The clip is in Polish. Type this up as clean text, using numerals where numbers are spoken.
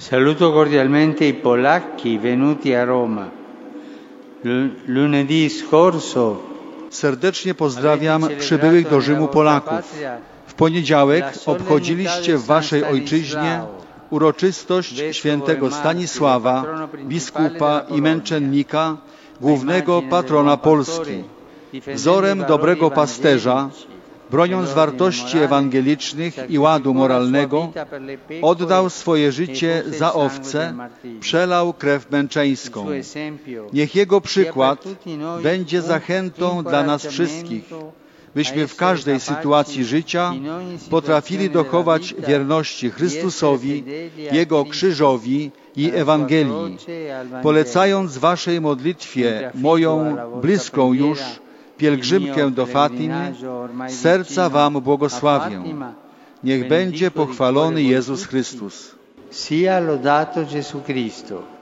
Saluto cordialmente i polacchi venuti a Roma. Lunedì scorso Serdecznie pozdrawiam przybyłych do Rzymu Polaków. W poniedziałek obchodziliście w waszej ojczyźnie uroczystość świętego Stanisława, biskupa i męczennika, głównego patrona Polski. Wzorem dobrego pasterza, broniąc wartości ewangelicznych i ładu moralnego, oddał swoje życie za owce, przelał krew męczeńską. Niech Jego przykład będzie zachętą dla nas wszystkich, byśmy w każdej sytuacji życia potrafili dochować wierności Chrystusowi, Jego krzyżowi i Ewangelii. Polecając w waszej modlitwie moją bliską już pielgrzymkę do Fatimy, z serca wam błogosławię. Niech będzie pochwalony Jezus Chrystus. Sia lodato Gesù Cristo.